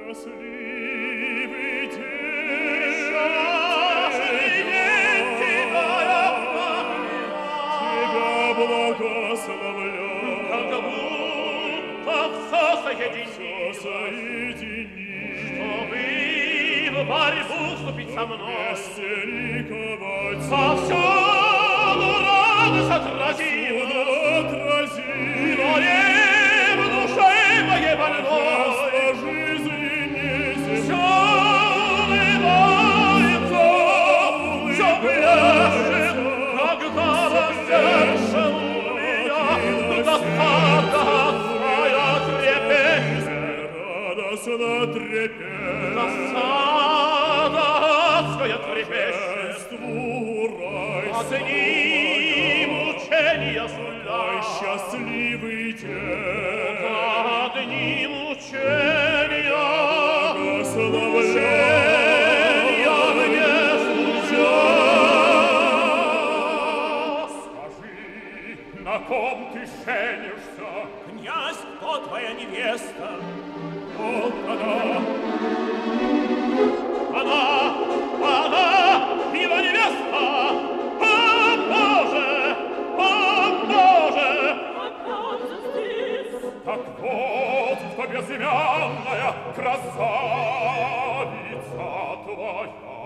Счастливый день, тебя благословляю, как будто все соединилось, чтобы в борьбу вступить со мной, вместе ликовать, повсюду радость отразила, но не в душе моей больной. Все улыбается, все пляшет, когда во сердце у меня досадная трепещет. радостно трепещет, Досадная трепещет, рай, а дни мучения суля. счастливый день, А дни мучения благословляю. мне судья. Скажи, на ком ты женишься? Князь, кто твоя невеста? Вот она, его невеста! О, Боже! О, Боже! Так вот, кто безымянная красавица твоя.